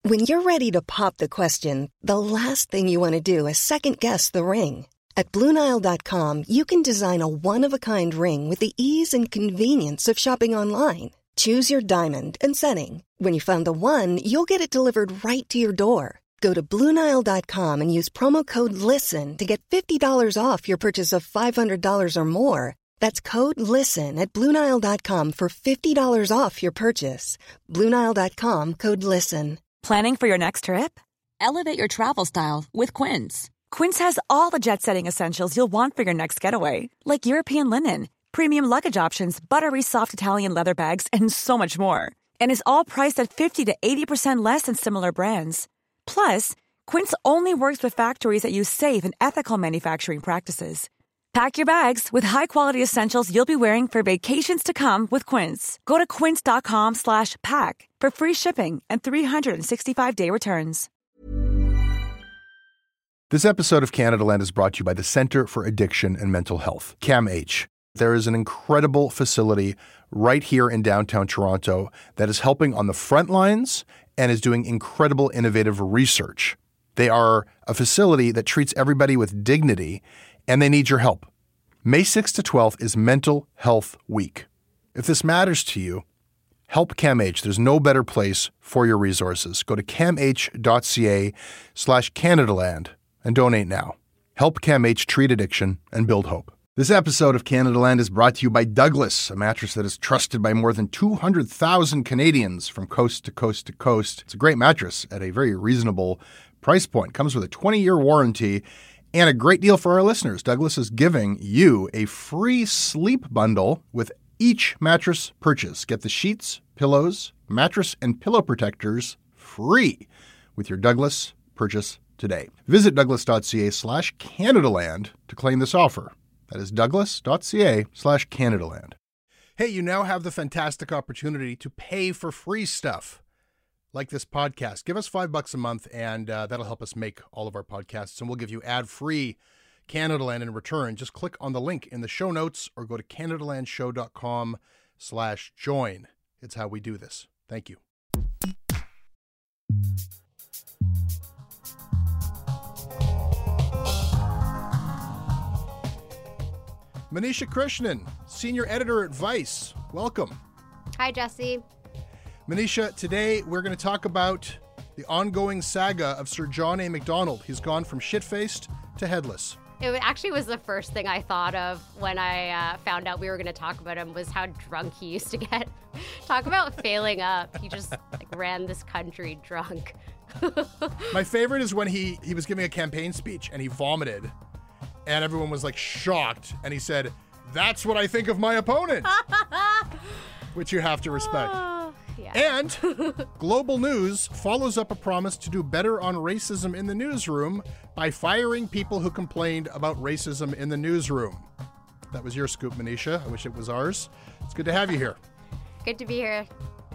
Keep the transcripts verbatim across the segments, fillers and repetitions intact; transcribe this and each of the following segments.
When you're ready to pop the question, the last thing you want to do is second-guess the ring. At Blue Nile dot com, you can design a one-of-a-kind ring with the ease and convenience of shopping online. Choose your diamond and setting. When you find the one, you'll get it delivered right to your door. Go to Blue Nile dot com and use promo code LISTEN to get fifty dollars off your purchase of five hundred dollars or more. That's code LISTEN at Blue Nile dot com for fifty dollars off your purchase. Blue Nile dot com, code LISTEN. Planning for your next trip? Elevate your travel style with Quince. Quince has all the jet-setting essentials you'll want for your next getaway, like European linen, premium luggage options, buttery soft Italian leather bags, and so much more. And is all priced at fifty to eighty percent less than similar brands. Plus, Quince only works with factories that use safe and ethical manufacturing practices. Pack your bags with high-quality essentials you'll be wearing for vacations to come with Quince. Go to quince dot com slash pack for free shipping and three sixty-five day returns. This episode of Canada Land is brought to you by the Centre for Addiction and Mental Health, C A M H. There is an incredible facility right here in downtown Toronto that is helping on the front lines and is doing incredible innovative research. They are a facility that treats everybody with dignity, and they need your help. May sixth to twelfth is Mental Health Week. If this matters to you, help C A M H. There's no better place for your resources. Go to camh.ca slash Canadaland and donate now. Help C A M H treat addiction and build hope. This episode of Canada Land is brought to you by Douglas, a mattress that is trusted by more than two hundred thousand Canadians from coast to coast to coast. It's a great mattress at a very reasonable price point. Comes with a twenty-year warranty and a great deal for our listeners. Douglas is giving you a free sleep bundle with each mattress purchase. Get the sheets, pillows, mattress, and pillow protectors free with your Douglas purchase today. Visit douglas.ca slash Canadaland to claim this offer. That is douglas.ca slash Canadaland. Hey, you now have the fantastic opportunity to pay for free stuff like this podcast. Give us five bucks a month, and uh, that'll help us make all of our podcasts, and we'll give you ad-free Canadaland in return. Just click on the link in the show notes or go to canadalandshow.com slash join. It's how we do this. Thank you. Manisha Krishnan, senior editor at Vice. Welcome. Hi, Jesse. Manisha, today we're going to talk about the ongoing saga of Sir John A. Macdonald. He's gone from shit-faced to headless. It actually was the first thing I thought of when I uh, found out we were going to talk about him, was how drunk he used to get. Talk about failing up. He just like ran this country drunk. My favorite is when he, he was giving a campaign speech and he vomited. And everyone was like shocked. And he said, "That's what I think of my opponent." Which you have to respect. Uh, yeah. And Global News follows up a promise to do better on racism in the newsroom by firing people who complained about racism in the newsroom. That was your scoop, Manisha. I wish it was ours. It's good to have you here. Good to be here.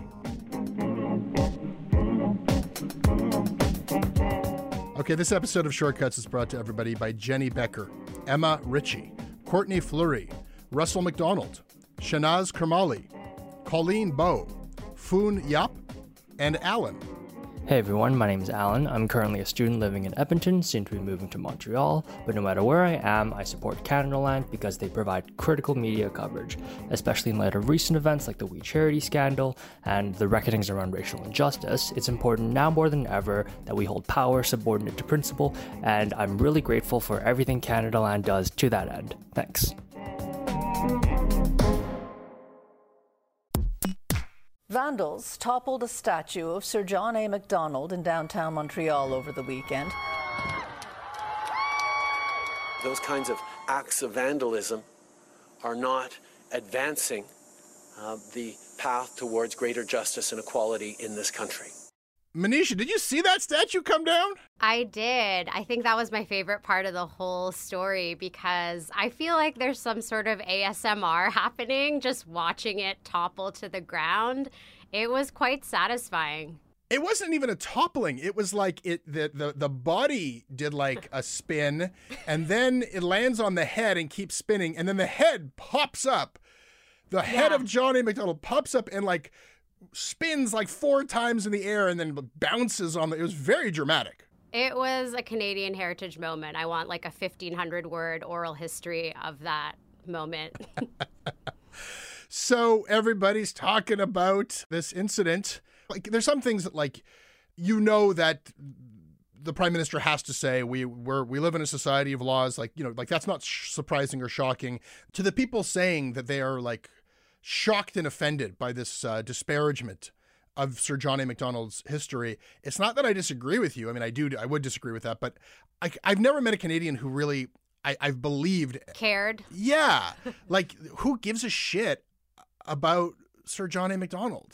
Okay, this episode of Shortcuts is brought to everybody by Jenny Becker, Emma Ritchie, Courtney Fleury, Russell McDonald, Shanaz Kermali, Colleen Bowe, Foon Yap, and Alan. Hey everyone, my name is Alan. I'm currently a student living in Edmonton, soon to be moving to Montreal, but no matter where I am, I support Canada Land because they provide critical media coverage, especially in light of recent events like the We Charity scandal and the reckonings around racial injustice. It's important now more than ever that we hold power subordinate to principle, and I'm really grateful for everything Canada Land does to that end. Thanks. Vandals toppled a statue of Sir John A. Macdonald in downtown Montreal over the weekend. Those kinds of acts of vandalism are not advancing uh, the path towards greater justice and equality in this country. Manisha, did you see that statue come down? I did. I think that was my favorite part of the whole story because I feel like there's some sort of A S M R happening just watching it topple to the ground. It was quite satisfying. It wasn't even a toppling. It was like it the, the, the body did like a spin, and then it lands on the head and keeps spinning, and then the head pops up. The head Yeah. of John A. Macdonald pops up and like spins like four times in the air and then bounces on the, it was very dramatic. It was a Canadian heritage moment. I want like a fifteen hundred word oral history of that moment. So everybody's talking about this incident. Like, there's some things that, like, you know, that the prime minister has to say, we we're, we live in a society of laws. Like, you know, like that's not sh- surprising or shocking to the people saying that they are like shocked and offended by this uh, disparagement of Sir John A. Macdonald's history. It's not that I disagree with you. I mean, I do, I would disagree with that, but I, I've never met a Canadian who really, I, I've believed. Cared. Yeah. Like, who gives a shit about Sir John A. Macdonald?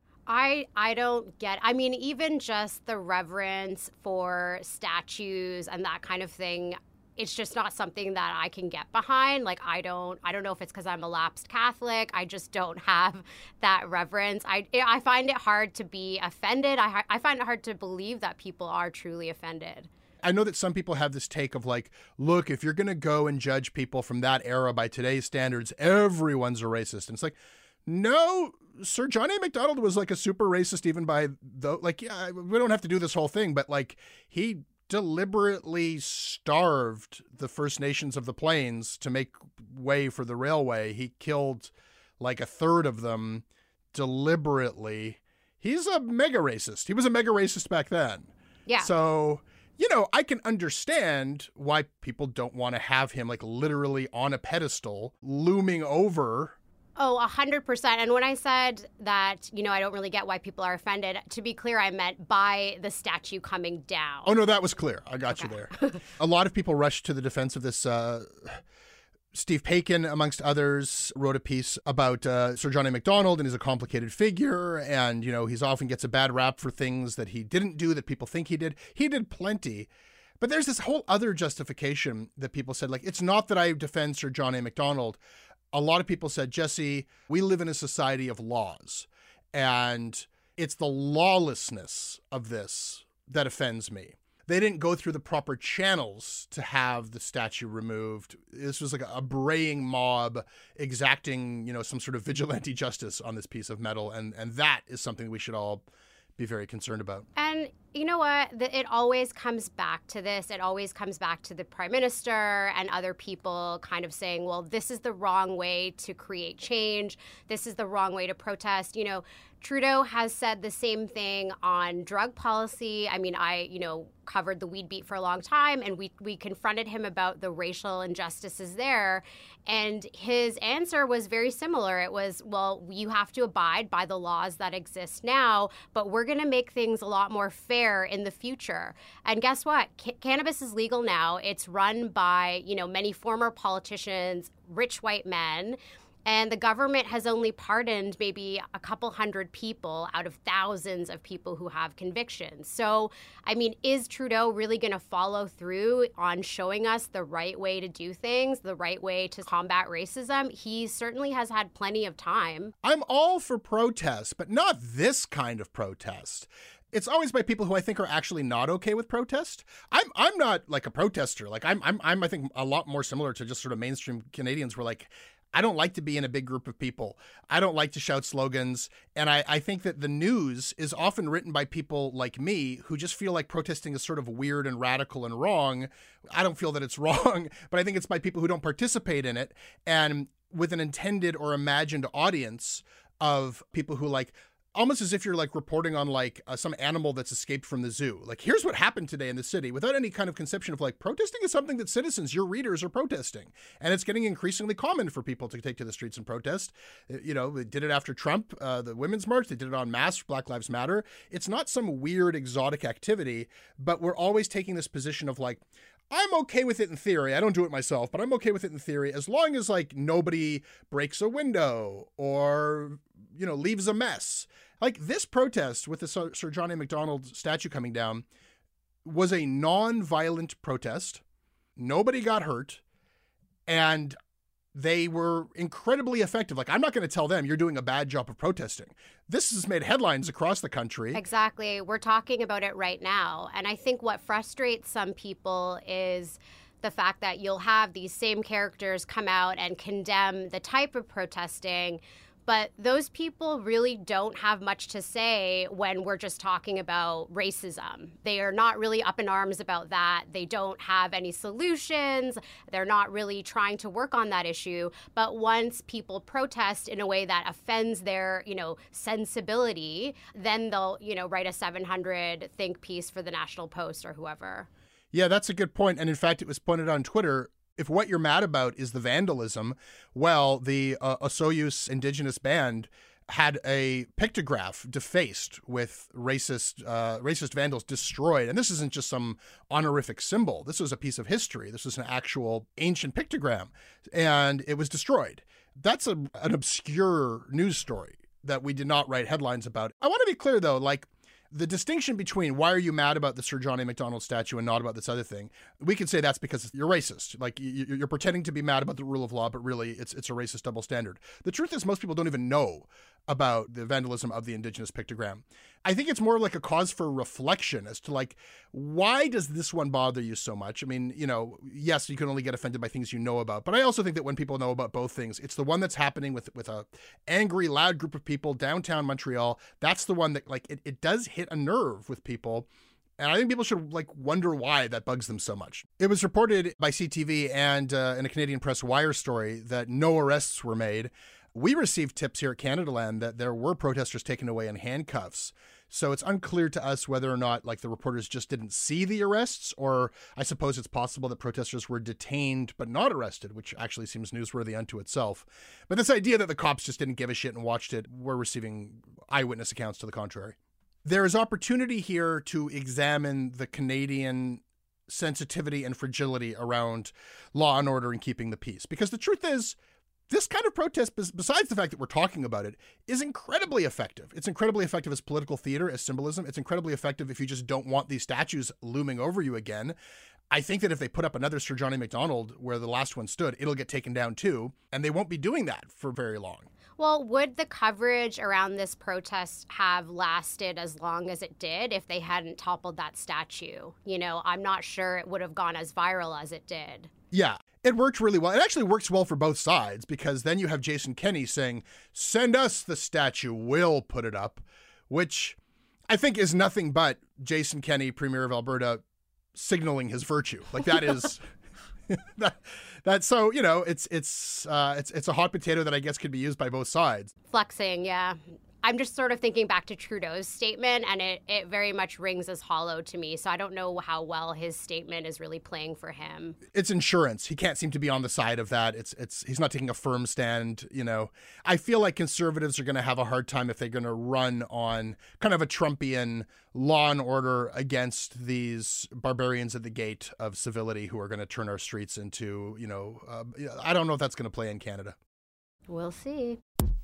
I I don't get, I mean, even just the reverence for statues and that kind of thing, it's just not something that I can get behind. Like, I don't, I don't know if it's because I'm a lapsed Catholic. I just don't have that reverence. I, I find it hard to be offended. I, I find it hard to believe that people are truly offended. I know that some people have this take of like, look, if you're going to go and judge people from that era by today's standards, everyone's a racist. And it's like, no, Sir John A. Macdonald was like a super racist even by the, like, yeah, we don't have to do this whole thing, but like he deliberately starved the First Nations of the Plains to make way for the railway. He killed like a third of them deliberately. He's a mega racist. He was a mega racist back then. Yeah. So, you know, I can understand why people don't want to have him like literally on a pedestal looming over. Oh, a hundred percent. And when I said that, you know, I don't really get why people are offended, to be clear, I meant by the statue coming down. Oh, no, that was clear. I got okay. you there. A lot of people rushed to the defense of this. Uh, Steve Paikin, amongst others, wrote a piece about uh, Sir John A. Macdonald, and he's a complicated figure. And, you know, he's often gets a bad rap for things that he didn't do that people think he did. He did plenty. But there's this whole other justification that people said, like, it's not that I defend Sir John A. Macdonald. A lot of people said, Jesse, we live in a society of laws, and it's the lawlessness of this that offends me. They didn't go through the proper channels to have the statue removed. This was like a braying mob exacting, you know, some sort of vigilante justice on this piece of metal, and, and that is something we should all be very concerned about. And you know what? It always comes back to this. It always comes back to the prime minister and other people kind of saying, well, this is the wrong way to create change. This is the wrong way to protest. You know, Trudeau has said the same thing on drug policy. I mean, I, you know, covered the weed beat for a long time, and we we confronted him about the racial injustices there. And his answer was very similar. It was, well, you have to abide by the laws that exist now, but we're going to make things a lot more fair in the future. And guess what? C- cannabis is legal now. It's run by, you know, many former politicians, rich white men. And the government has only pardoned maybe a couple hundred people out of thousands of people who have convictions. So, I mean, is Trudeau really going to follow through on showing us the right way to do things, the right way to combat racism? He certainly has had plenty of time. I'm all for protest, but not this kind of protest. It's always by people who I think are actually not okay with protest. I'm I'm not like a protester. Like I'm I'm I'm I think a lot more similar to just sort of mainstream Canadians. Where like, I don't like to be in a big group of people. I don't like to shout slogans. And I, I think that the news is often written by people like me who just feel like protesting is sort of weird and radical and wrong. I don't feel that it's wrong, but I think it's by people who don't participate in it and with an intended or imagined audience of people who like, almost as if you're like reporting on like uh, some animal that's escaped from the zoo. Like, here's what happened today in the city without any kind of conception of like protesting is something that citizens, your readers, are protesting. And it's getting increasingly common for people to take to the streets and protest. You know, they did it after Trump, uh, the Women's March. They did it en masse, Black Lives Matter. It's not some weird exotic activity, but we're always taking this position of like, I'm okay with it in theory. I don't do it myself, but I'm okay with it in theory as long as like nobody breaks a window or, you know, leaves a mess. Like this protest with the Sir John A. Macdonald statue coming down was a non-violent protest. Nobody got hurt. And they were incredibly effective. Like, I'm not going to tell them you're doing a bad job of protesting. This has made headlines across the country. Exactly. We're talking about it right now. And I think what frustrates some people is the fact that you'll have these same characters come out and condemn the type of protesting, But those people really don't have much to say when we're just talking about racism. They are not really up in arms about that. They don't have any solutions. They're not really trying to work on that issue. But once people protest in a way that offends their, you know, sensibility, then they'll, you know, write a seven hundred think piece for the National Post or whoever. Yeah, that's a good point. And in fact, it was pointed on Twitter. If what you're mad about is the vandalism, well, the uh, Osoyoos Indigenous Band had a pictograph defaced with racist uh, racist vandals destroyed. And this isn't just some honorific symbol. This was a piece of history. This was an actual ancient pictogram, and it was destroyed. That's a, an obscure news story that we did not write headlines about. I want to be clear, though, like, the distinction between why are you mad about the Sir John A. Macdonald statue and not about this other thing, we could say that's because you're racist. Like, you're pretending to be mad about the rule of law, but really it's it's a racist double standard. The truth is most people don't even know about the vandalism of the Indigenous pictogram. I think it's more like a cause for reflection as to, like, why does this one bother you so much? I mean, you know, yes, you can only get offended by things you know about, but I also think that when people know about both things, it's the one that's happening with with a angry, loud group of people downtown Montreal. That's the one that, like, it, it does hit a nerve with people. And I think people should, like, wonder why that bugs them so much. It was reported by C T V and uh, in a Canadian Press Wire story that no arrests were made. We received tips here at Canadaland that there were protesters taken away in handcuffs. So it's unclear to us whether or not, like, the reporters just didn't see the arrests, or I suppose it's possible that protesters were detained but not arrested, which actually seems newsworthy unto itself. But this idea that the cops just didn't give a shit and watched it, we're receiving eyewitness accounts to the contrary. There is opportunity here to examine the Canadian sensitivity and fragility around law and order and keeping the peace. Because the truth is, this kind of protest, besides the fact that we're talking about it, is incredibly effective. It's incredibly effective as political theater, as symbolism. It's incredibly effective if you just don't want these statues looming over you again. I think that if they put up another Sir John A. Macdonald where the last one stood, it'll get taken down too, and they won't be doing that for very long. Well, would the coverage around this protest have lasted as long as it did if they hadn't toppled that statue? You know, I'm not sure it would have gone as viral as it did. Yeah, it worked really well. It actually works well for both sides, because then you have Jason Kenney saying, send us the statue, we'll put it up, which I think is nothing but Jason Kenney, Premier of Alberta, signaling his virtue. Like, that is... that, that so you know it's it's uh it's it's a hot potato that I guess could be used by both sides. Flexing, yeah. I'm just sort of thinking back to Trudeau's statement, and it, it very much rings as hollow to me. So I don't know how well his statement is really playing for him. It's insurance. He can't seem to be on the side of that. It's it's he's not taking a firm stand. You know, I feel like conservatives are going to have a hard time if they're going to run on kind of a Trumpian law and order against these barbarians at the gate of civility who are going to turn our streets into, you know, uh, I don't know if that's going to play in Canada. We'll see.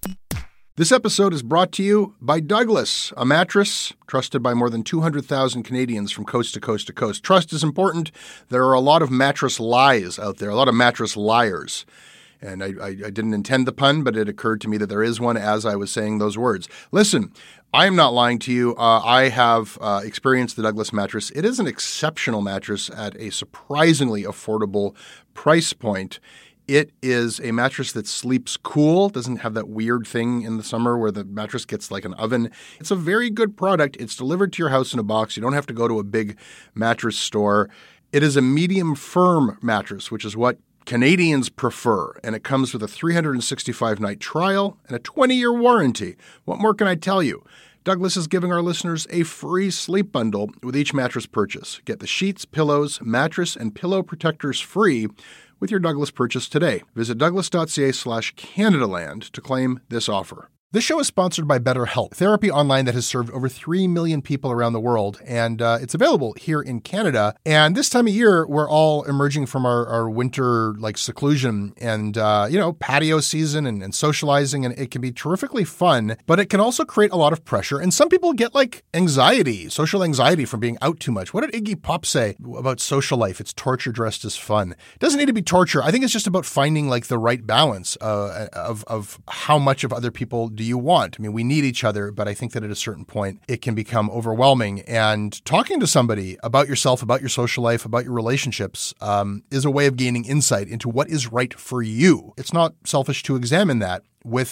This episode is brought to you by Douglas, a mattress trusted by more than two hundred thousand Canadians from coast to coast to coast. Trust is important. There are a lot of mattress lies out there, a lot of mattress liars. And I, I, I didn't intend the pun, but it occurred to me that there is one as I was saying those words. Listen, I am not lying to you. Uh, I have uh, experienced the Douglas mattress. It is an exceptional mattress at a surprisingly affordable price point. It is a mattress that sleeps cool, doesn't have that weird thing in the summer where the mattress gets like an oven. It's a very good product. It's delivered to your house in a box. You don't have to go to a big mattress store. It is a medium firm mattress, which is what Canadians prefer, and it comes with a three hundred sixty-five night trial and a twenty-year warranty. What more can I tell you? Douglas is giving our listeners a free sleep bundle with each mattress purchase. Get the sheets, pillows, mattress, and pillow protectors free with your Douglas purchase today. Visit douglas.ca slash Canadaland to claim this offer. This show is sponsored by BetterHelp, therapy online that has served over three million people around the world, and uh, it's available here in Canada. And this time of year, we're all emerging from our, our winter like seclusion and, uh, you know, patio season and, and socializing, and it can be terrifically fun, but it can also create a lot of pressure. And some people get like anxiety, social anxiety from being out too much. What did Iggy Pop say about social life? It's torture dressed as fun. It doesn't need to be torture. I think it's just about finding like the right balance uh, of, of how much of other people do you want. I mean, we need each other, but I think that at a certain point, it can become overwhelming. And talking to somebody about yourself, about your social life, about your relationships um, is a way of gaining insight into what is right for you. It's not selfish to examine that with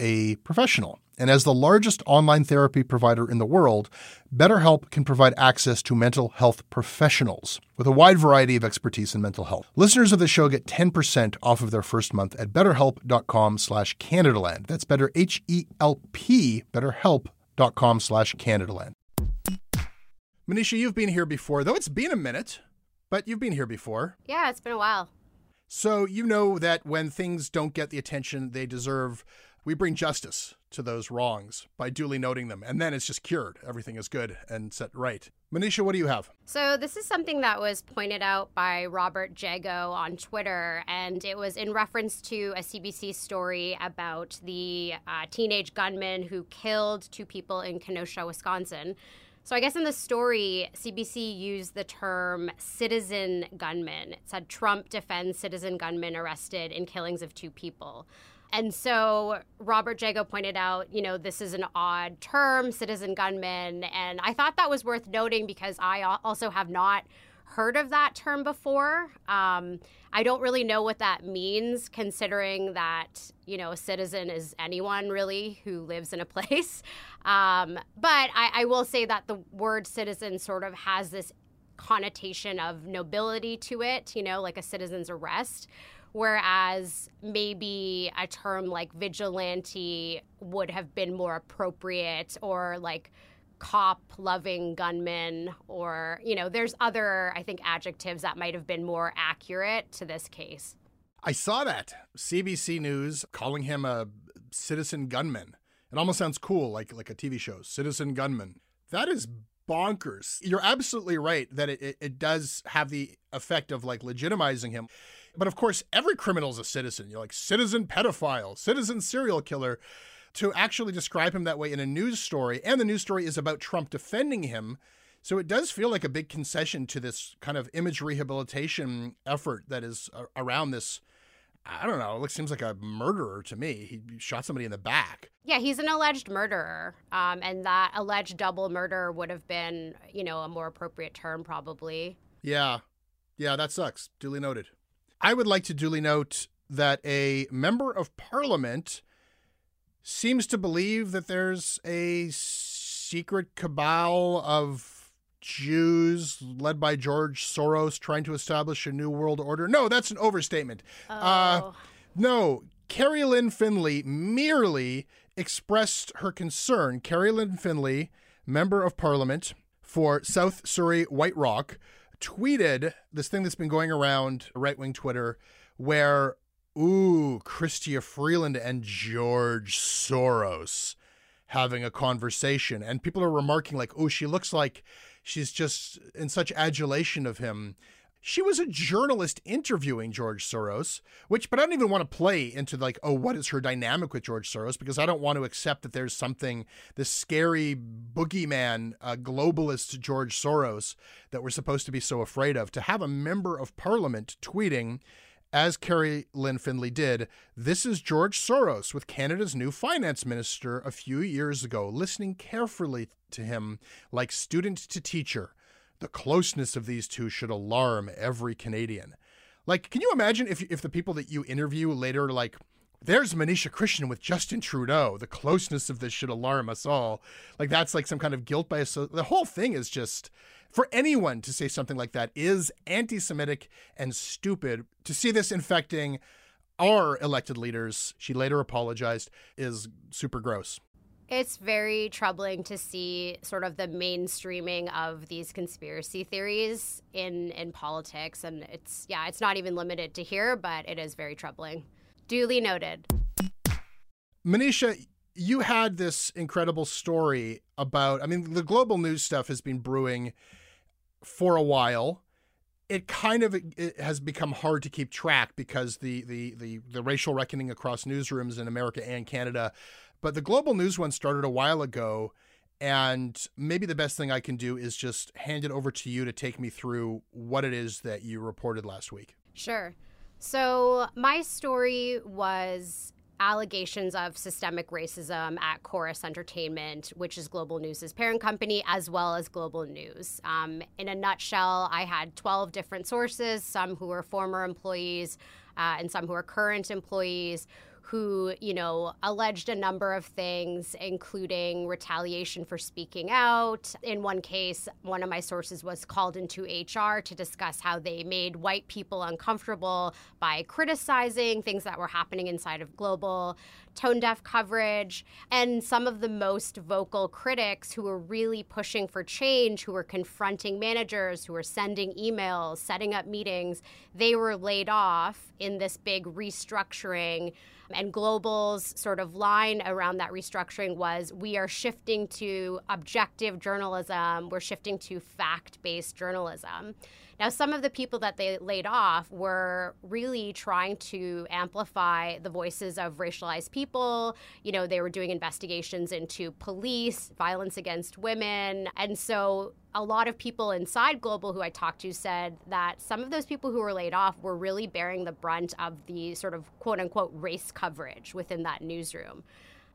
a professional. And as the largest online therapy provider in the world, BetterHelp can provide access to mental health professionals with a wide variety of expertise in mental health. Listeners of the show get ten percent off of their first month at betterhelp.com slash Canadaland. That's better, H E L P, betterhelp.com slash Canadaland. Manisha, you've been here before, though it's been a minute, but you've been here before. Yeah, it's been a while. So you know that when things don't get the attention they deserve, we bring justice to those wrongs by duly noting them. And then it's just cured. Everything is good and set right. Manisha, what do you have? So this is something that was pointed out by Robert Jago on Twitter, and it was in reference to a C B C story about the uh, teenage gunman who killed two people in Kenosha, Wisconsin. So I guess in the story, C B C used the term citizen gunman. It said Trump defends citizen gunman arrested in killings of two people. And so Robert Jago pointed out, you know, this is an odd term, citizen gunman. And I thought that was worth noting because I also have not heard of that term before. Um, I don't really know what that means, considering that, you know, a citizen is anyone really who lives in a place. Um, but I, I will say that the word citizen sort of has this connotation of nobility to it, you know, like a citizen's arrest. Whereas maybe a term like vigilante would have been more appropriate, or like cop-loving gunman, or, you know, there's other, I think, adjectives that might have been more accurate to this case. I saw that. C B C News calling him a citizen gunman. It almost sounds cool, like like a T V show, Citizen Gunman. That is bonkers. You're absolutely right that it, it, it does have the effect of like legitimizing him. But of course, every criminal is a citizen. You're like citizen pedophile, citizen serial killer. To actually describe him that way in a news story, and the news story is about Trump defending him. So it does feel like a big concession to this kind of image rehabilitation effort that is around this. I don't know. It seems like a murderer to me. He shot somebody in the back. Yeah, he's an alleged murderer. Um, and that alleged double murder would have been, you know, a more appropriate term probably. Yeah. Yeah, that sucks. Duly noted. I would like to duly note that a member of parliament seems to believe that there's a secret cabal of Jews led by George Soros trying to establish a new world order. No, that's an overstatement. Oh. Uh, no, Carrie Lynn Finley merely expressed her concern. Carrie Lynn Finley, member of parliament for South Surrey White Rock, tweeted this thing that's been going around right-wing Twitter where, ooh, Chrystia Freeland and George Soros having a conversation. And people are remarking like, oh, she looks like she's just in such adulation of him. She was a journalist interviewing George Soros, which, but I don't even want to play into like, oh, what is her dynamic with George Soros? Because I don't want to accept that there's something, this scary boogeyman, uh, globalist George Soros that we're supposed to be so afraid of. To have a member of parliament tweeting, as Carrie Lynn Finley did, this is George Soros with Canada's new finance minister a few years ago, listening carefully to him like student to teacher. The closeness of these two should alarm every Canadian. Like, can you imagine if if the people that you interview later are like, there's Manisha Christian with Justin Trudeau. The closeness of this should alarm us all. Like, that's like some kind of guilt by association. The whole thing is just, for anyone to say something like that is anti-Semitic and stupid. To see this infecting our elected leaders, she later apologized, is super gross. It's very troubling to see sort of the mainstreaming of these conspiracy theories in, in politics. And it's, yeah, it's not even limited to here, but it is very troubling. Duly noted. Manisha, you had this incredible story about, I mean, the global news stuff has been brewing for a while. It kind of it has become hard to keep track because the, the, the, the racial reckoning across newsrooms in America and Canada. But the global news one started a while ago, and maybe the best thing I can do is just hand it over to you to take me through what it is that you reported last week. Sure. So my story was allegations of systemic racism at Chorus Entertainment, which is Global News' parent company, as well as Global News. Um, in a nutshell, I had twelve different sources, some who were former employees uh, and some who are current employees, who, you know, alleged a number of things, including retaliation for speaking out. In one case, one of my sources was called into H R to discuss how they made white people uncomfortable by criticizing things that were happening inside of Global, tone-deaf coverage. And some of the most vocal critics who were really pushing for change, who were confronting managers, who were sending emails, setting up meetings, they were laid off in this big restructuring. And Global's sort of line around that restructuring was, we are shifting to objective journalism. We're shifting to fact-based journalism. Now, some of the people that they laid off were really trying to amplify the voices of racialized people. You know, they were doing investigations into police, violence against women. And so a lot of people inside Global who I talked to said that some of those people who were laid off were really bearing the brunt of the sort of quote unquote race coverage within that newsroom.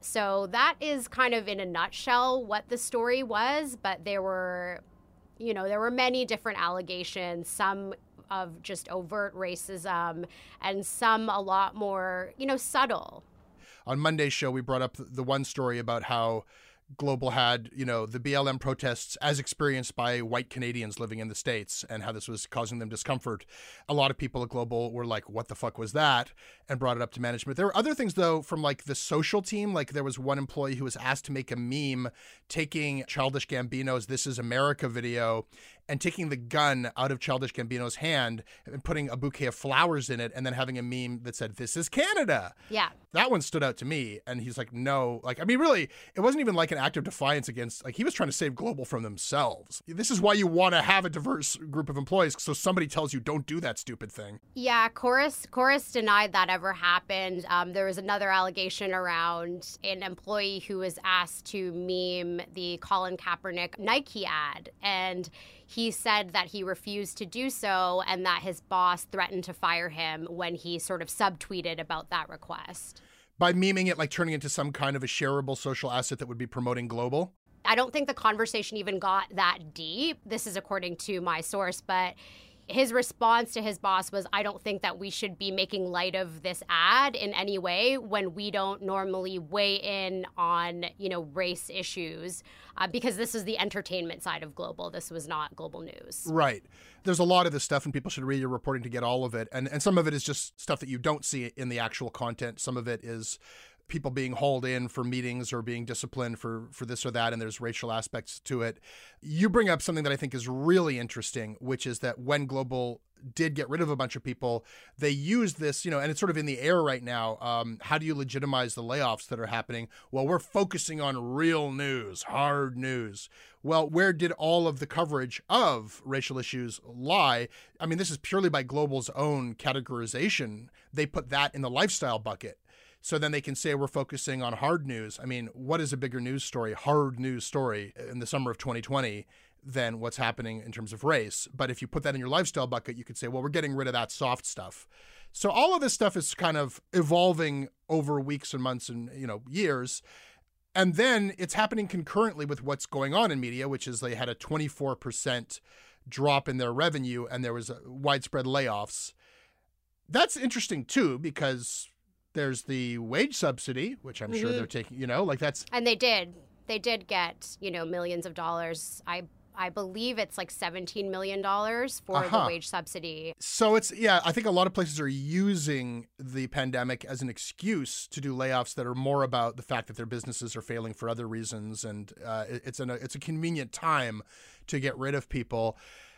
So that is kind of in a nutshell what the story was, but there were, you know, there were many different allegations, some of just overt racism and some a lot more, you know, subtle. On Monday's show, we brought up the one story about how Global had, you know, the B L M protests as experienced by white Canadians living in the States and how this was causing them discomfort. A lot of people at Global were like, what the fuck was that? And brought it up to management. There were other things, though, from like the social team. Like there was one employee who was asked to make a meme taking Childish Gambino's This Is America video and taking the gun out of Childish Gambino's hand and putting a bouquet of flowers in it and then having a meme that said, this is Canada. Yeah. That one stood out to me. And he's like, no, like, I mean, really, it wasn't even like an act of defiance against, like, he was trying to save Global from themselves. This is why you want to have a diverse group of employees. So somebody tells you, don't do that stupid thing. Yeah, Chorus, Chorus denied that ever happened. Um, there was another allegation around an employee who was asked to meme the Colin Kaepernick Nike ad. And he said that he refused to do so and that his boss threatened to fire him when he sort of subtweeted about that request. By memeing it, like turning into some kind of a shareable social asset that would be promoting Global? I don't think the conversation even got that deep. This is according to my source, but his response to his boss was, I don't think that we should be making light of this ad in any way when we don't normally weigh in on, you know, race issues, uh, because this is the entertainment side of Global. This was not Global News. Right. There's a lot of this stuff and people should read your reporting to get all of it. And and some of it is just stuff that you don't see in the actual content. Some of it is people being hauled in for meetings or being disciplined for, for this or that, and there's racial aspects to it. You bring up something that I think is really interesting, which is that when Global did get rid of a bunch of people, they used this, you know, and it's sort of in the air right now. Um, how do you legitimize the layoffs that are happening? Well, we're focusing on real news, hard news. Well, where did all of the coverage of racial issues lie? I mean, this is purely by Global's own categorization. They put that in the lifestyle bucket. So then they can say we're focusing on hard news. I mean, what is a bigger news story, hard news story in the summer of twenty twenty than what's happening in terms of race? But if you put that in your lifestyle bucket, you could say, well, we're getting rid of that soft stuff. So all of this stuff is kind of evolving over weeks and months and, you know, years. And then it's happening concurrently with what's going on in media, which is they had a twenty-four percent drop in their revenue and there was a widespread layoffs. That's interesting, too, because there's the wage subsidy, which I'm mm-hmm. sure they're taking, you know, like that's. And they did. They did get, you know, millions of dollars. I I believe it's like seventeen million dollars for uh-huh. the wage subsidy. So it's, yeah, I think a lot of places are using the pandemic as an excuse to do layoffs that are more about the fact that their businesses are failing for other reasons. And uh, it's, an, it's a convenient time to get rid of people.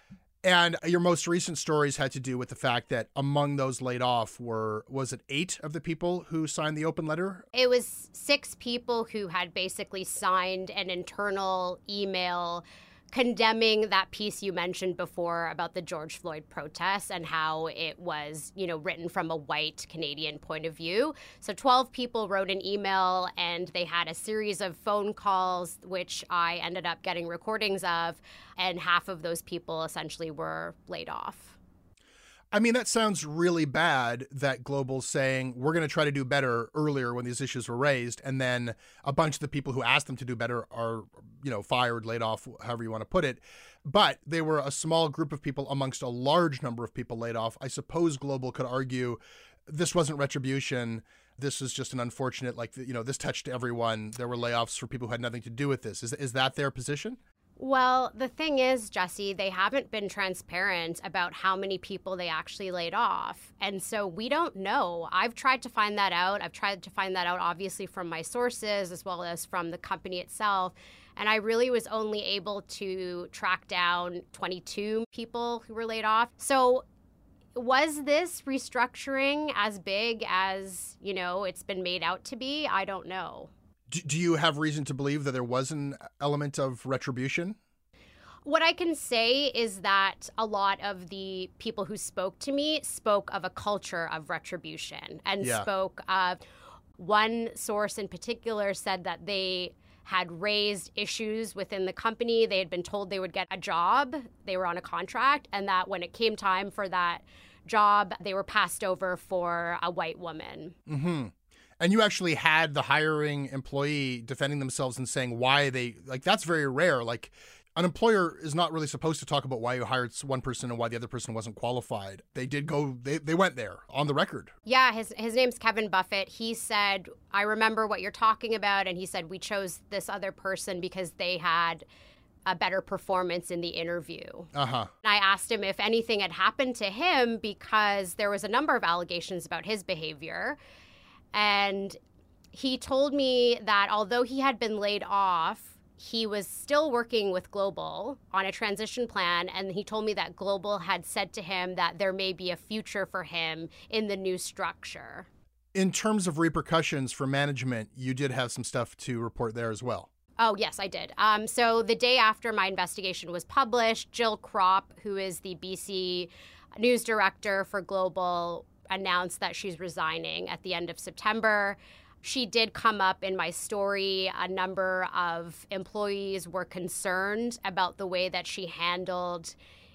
And your most recent stories had to do with the fact that among those laid off were, was it eight of the people who signed the open letter? It was six people who had basically signed an internal email condemning that piece you mentioned before about the George Floyd protests and how it was, you know, written from a white Canadian point of view. So twelve people wrote an email and they had a series of phone calls, which I ended up getting recordings of, and half of those people essentially were laid off. I mean, that sounds really bad that Global's saying we're going to try to do better earlier when these issues were raised. And then a bunch of the people who asked them to do better are, you know, fired, laid off, however you want to put it. But they were a small group of people amongst a large number of people laid off. I suppose Global could argue this wasn't retribution. this is just an unfortunate, like, you know, this touched everyone. There were layoffs for people who had nothing to do with this. Is, is that their position? Well, the thing is, Jesse, they haven't been transparent about how many people they actually laid off. And so we don't know. I've tried to find that out. I've tried to find that out, obviously, from my sources as well as from the company itself. And I really was only able to track down twenty-two people who were laid off. So was this restructuring as big as, you know, it's been made out to be? I don't know. Do you have reason to believe that there was an element of retribution? What I can say is that a lot of the people who spoke to me spoke of a culture of retribution and yeah. spoke of one source in particular said that they had raised issues within the company. They had been told they would get a job. They were on a contract, and that when it came time for that job, they were passed over for a white woman. Mm-hmm. And you actually had the hiring employee defending themselves and saying why they, like, that's very rare. Like, an employer is not really supposed to talk about why you hired one person and why the other person wasn't qualified. They did go, they, they went there on the record. Yeah, his his name's Kevin Buffett. He said, I remember what you're talking about. And he said, we chose this other person because they had a better performance in the interview. Uh-huh. And I asked him if anything had happened to him because there was a number of allegations about his behavior. And he told me that although he had been laid off, he was still working with Global on a transition plan. And he told me that Global had said to him that there may be a future for him in the new structure. In terms of repercussions for management, you did have some stuff to report there as well. Oh, yes, I did. Um, so the day after my investigation was published, Jill Kropp, who is the B C news director for Global, announced that she's resigning at the end of September. She did come up in my story. A number of employees were concerned about the way that she handled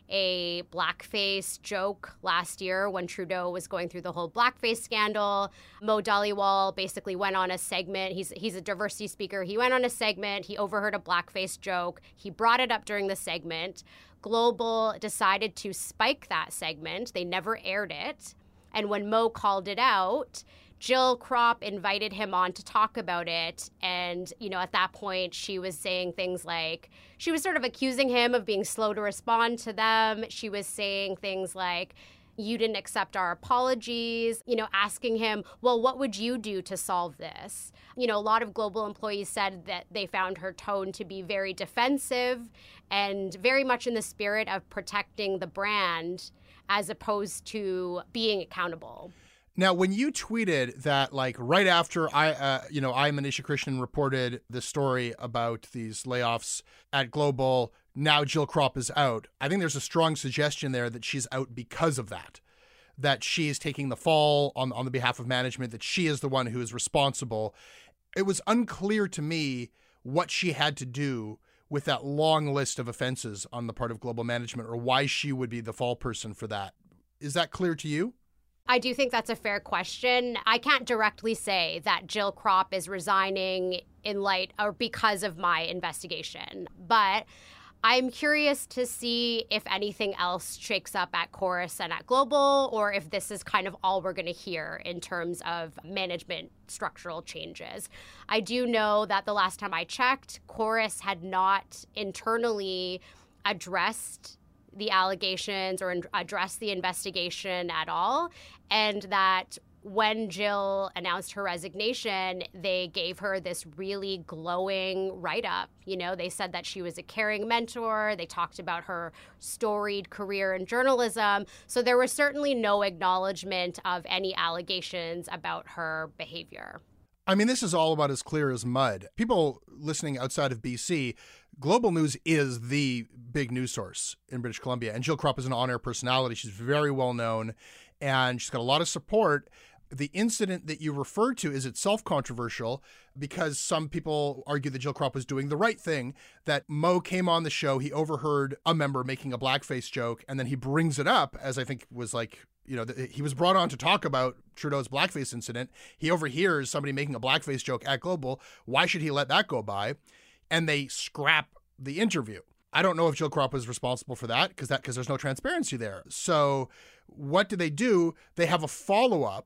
a blackface joke last year when Trudeau was going through the whole blackface scandal. Mo Dhaliwal basically went on a segment. He's he's a diversity speaker. He went on a segment. He overheard a blackface joke. He brought it up during the segment. Global decided to spike that segment. They never aired it. And when Mo called it out, Jill Kropp invited him on to talk about it. And, you know, at that point, she was saying things like, she was sort of accusing him of being slow to respond to them. She was saying things like, you didn't accept our apologies, you know, asking him, well, what would you do to solve this? You know, a lot of Global employees said that they found her tone to be very defensive and very much in the spirit of protecting the brand as opposed to being accountable. Now, when you tweeted that, like, right after I, uh, you know, I, Manisha Krishnan, reported the story about these layoffs at Global, now Jill Kropp is out, I think there's a strong suggestion there that she's out because of that, that she is taking the fall on, on the behalf of management, that she is the one who is responsible. It was unclear to me what she had to do with that long list of offenses on the part of Global management, or why she would be the fall person for that. Is that clear to you? I do think that's a fair question. I can't directly say that Jill Kropp is resigning in light or because of my investigation, but I'm curious to see if anything else shakes up at Corus and at Global, or if this is kind of all we're going to hear in terms of management structural changes. I do know that the last time I checked, Corus had not internally addressed the allegations or addressed the investigation at all, and that when Jill announced her resignation, they gave her this really glowing write-up. You know, they said that she was a caring mentor. They talked about her storied career in journalism. So there was certainly no acknowledgement of any allegations about her behavior. I mean, this is all about as clear as mud. People listening outside of B C, Global News is the big news source in British Columbia. And Jill Kropp is an on-air personality. She's very well known, and she's got a lot of support. The incident that you referred to is itself controversial because some people argue that Jill Kropp was doing the right thing, that Mo came on the show, he overheard a member making a blackface joke, and then he brings it up as I think was like, you know, he was brought on to talk about Trudeau's blackface incident. He overhears somebody making a blackface joke at Global. Why should he let that go by? And they scrap the interview. I don't know if Jill Kropp was responsible for that because that because there's no transparency there. So what do they do? They have a follow-up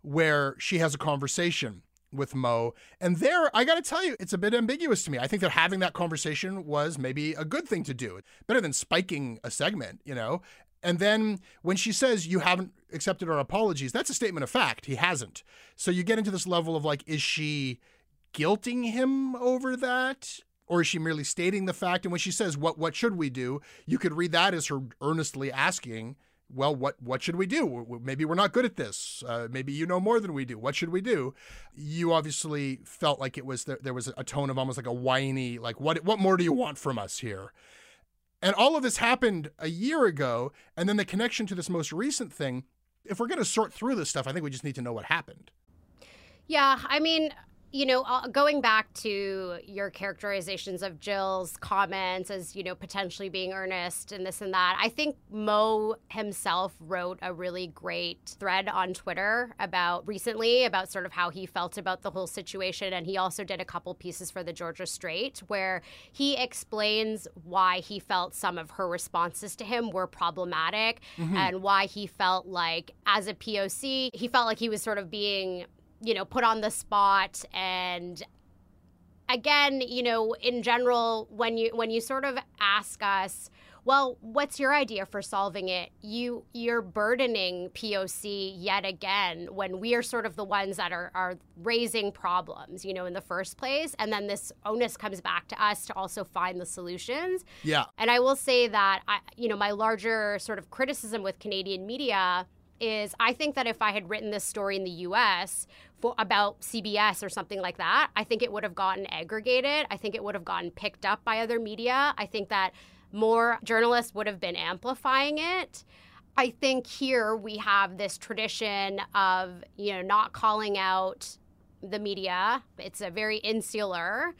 where she has a conversation with Mo. And there, I got to tell you, it's a bit ambiguous to me. I think that having that conversation was maybe a good thing to do. Better than spiking a segment, you know? And then when she says you haven't accepted our apologies, that's a statement of fact. He hasn't. So you get into this level of like, is she guilting him over that? Or is she merely stating the fact? And when she says, what what should we do? You could read that as her earnestly asking, well, what what should we do? Maybe we're not good at this. Uh, maybe you know more than we do. What should we do? You obviously felt like it was there, there was a tone of almost like a whiny, like, what what more do you want from us here? And all of this happened a year ago. And then the connection to this most recent thing, if we're going to sort through this stuff, I think we just need to know what happened. Yeah, I mean, you know, uh, going back to your characterizations of Jill's comments as, you know, potentially being earnest and this and that, I think Mo himself wrote a really great thread on Twitter about recently about sort of how he felt about the whole situation. And he also did a couple pieces for the Georgia Straight where he explains why he felt some of her responses to him were problematic mm-hmm. and why he felt like as a P O C, he felt like he was sort of being, you know, put on the spot. And again, you know, in general, when you when you sort of ask us, well, what's your idea for solving it? You you're burdening P O C yet again when we are sort of the ones that are are raising problems, you know, in the first place. And then this onus comes back to us to also find the solutions. Yeah. And I will say that, I, you know, my larger sort of criticism with Canadian media is I think that if I had written this story in the U S for about C B S or something like that, I think it would have gotten aggregated. I think it would have gotten picked up by other media. I think that more journalists would have been amplifying it. I think here we have this tradition of, you know, not calling out the media. It's a very insular.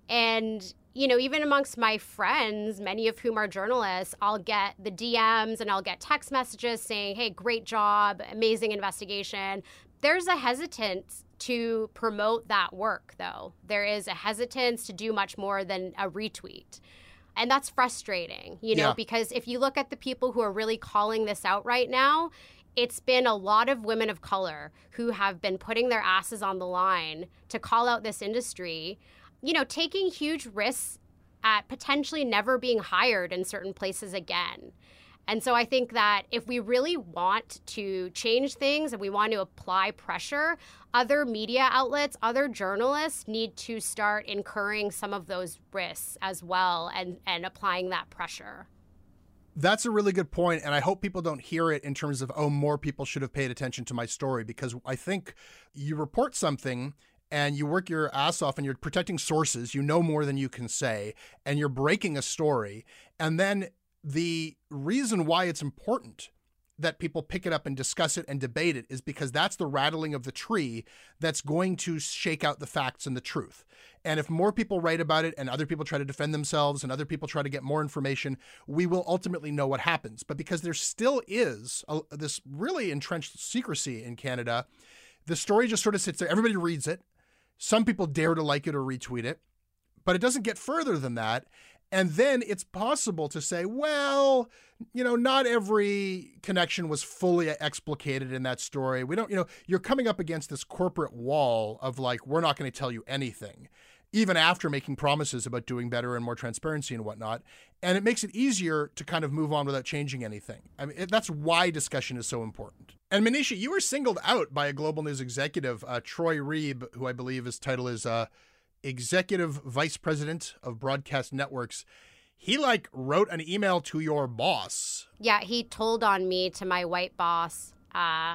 And you know, even amongst my friends, many of whom are journalists, I'll get the D Ms and I'll get text messages saying, hey, great job, amazing investigation. There's a hesitance to promote that work, though. There is a hesitance to do much more than a retweet. And that's frustrating, you know, yeah. because if you look at the people who are really calling this out right now, it's been a lot of women of color who have been putting their asses on the line to call out this industry, you know, taking huge risks at potentially never being hired in certain places again. And so I think that if we really want to change things and we want to apply pressure, other media outlets, other journalists need to start incurring some of those risks as well and, and applying that pressure. That's a really good point, and I hope people don't hear it in terms of, oh, more people should have paid attention to my story, because I think you report something and you work your ass off and you're protecting sources, you know more than you can say, and you're breaking a story. And then the reason why it's important that people pick it up and discuss it and debate it is because that's the rattling of the tree that's going to shake out the facts and the truth. And if more people write about it and other people try to defend themselves and other people try to get more information, we will ultimately know what happens. But because there still is a, this really entrenched secrecy in Canada, the story just sort of sits there. Everybody reads it. Some people dare to like it or retweet it, but it doesn't get further than that. And then it's possible to say, well, you know, not every connection was fully explicated in that story. We don't, you know, you're coming up against this corporate wall of like, we're not going to tell you anything, even after making promises about doing better and more transparency and whatnot. And it makes it easier to kind of move on without changing anything. I mean, it, that's why discussion is so important. And Manisha, you were singled out by a Global News executive, uh, Troy Reeb, who I believe his title is uh, Executive Vice President of Broadcast Networks. He like wrote an email to your boss. Yeah, he told on me to my white boss, uh,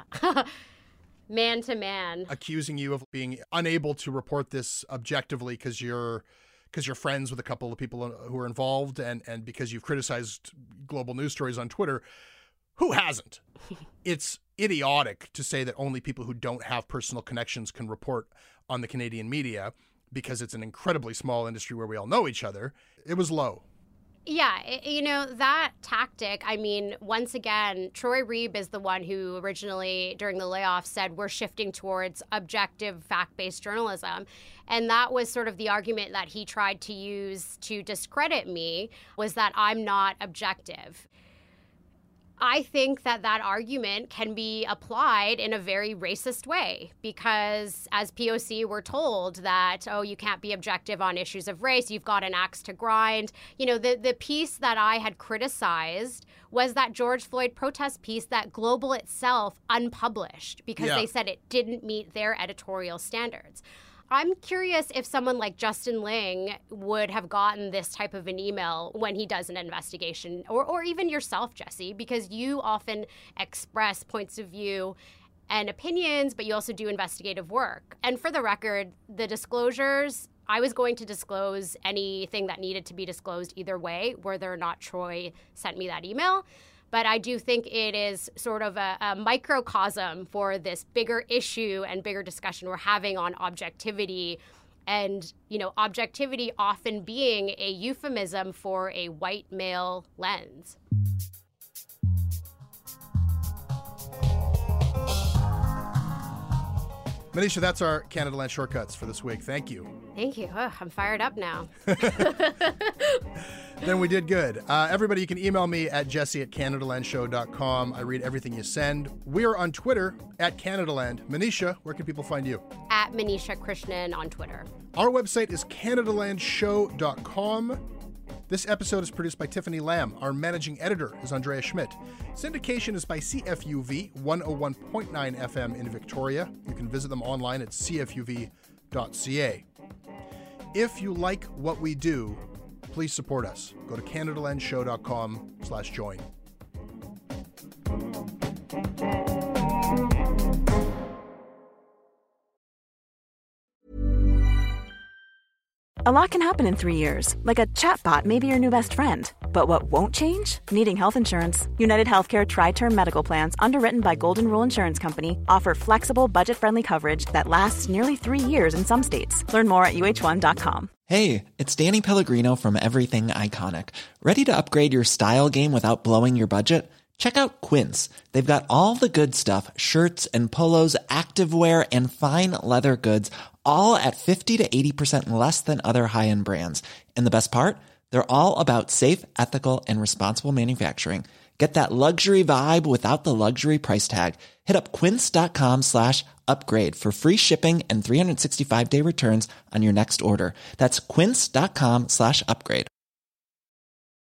man to man, accusing you of being unable to report this objectively because you're because you're friends with a couple of people who are involved, and and because you've criticized Global News stories on Twitter. Who hasn't? It's idiotic to say that only people who don't have personal connections can report on the Canadian media, because it's an incredibly small industry where we all know each other. It was low. Yeah, it, you know, that tactic, I mean, once again, Troy Reeb is the one who originally, during the layoff, said we're shifting towards objective, fact-based journalism. And that was sort of the argument that he tried to use to discredit me, was that I'm not objective. I think that that argument can be applied in a very racist way because as P O C, we're told that, oh, you can't be objective on issues of race. You've got an axe to grind. You know, the, the piece that I had criticized was that George Floyd protest piece that Global itself unpublished because yeah. they said it didn't meet their editorial standards. I'm curious if someone like Justin Ling would have gotten this type of an email when he does an investigation, or, or even yourself, Jesse, because you often express points of view and opinions, but you also do investigative work. And for the record, the disclosures, I was going to disclose anything that needed to be disclosed either way, whether or not Troy sent me that email. But I do think it is sort of a, a microcosm for this bigger issue and bigger discussion we're having on objectivity and, you know, objectivity often being a euphemism for a white male lens. Manisha, that's our Canadaland Shortcuts for this week. Thank you. Thank you. Oh, I'm fired up now. Then we did good. Uh, everybody, you can email me at jesse at canadalandshow dot com. I read everything you send. We're on Twitter at Canadaland. Manisha, where can people find you? At Manisha Krishnan on Twitter. Our website is canadalandshow dot com. This episode is produced by Tiffany Lamb. Our managing editor is Andrea Schmidt. Syndication is by C F U V, one oh one point nine F M in Victoria. You can visit them online at c f u v dot c a. If you like what we do, please support us. Go to canadalandshow dot com slash join. A lot can happen in three years, like a chatbot may be your new best friend. But what won't change? Needing health insurance. United Healthcare Tri-Term Medical Plans, underwritten by Golden Rule Insurance Company, offer flexible, budget-friendly coverage that lasts nearly three years in some states. Learn more at u h one dot com. Hey, it's Danny Pellegrino from Everything Iconic. Ready to upgrade your style game without blowing your budget? Check out Quince. They've got all the good stuff, shirts and polos, activewear, and fine leather goods, all at fifty to eighty percent less than other high-end brands. And the best part? They're all about safe, ethical, and responsible manufacturing. Get that luxury vibe without the luxury price tag. Hit up quince.com slash upgrade for free shipping and three sixty-five day returns on your next order. That's quince.com slash upgrade.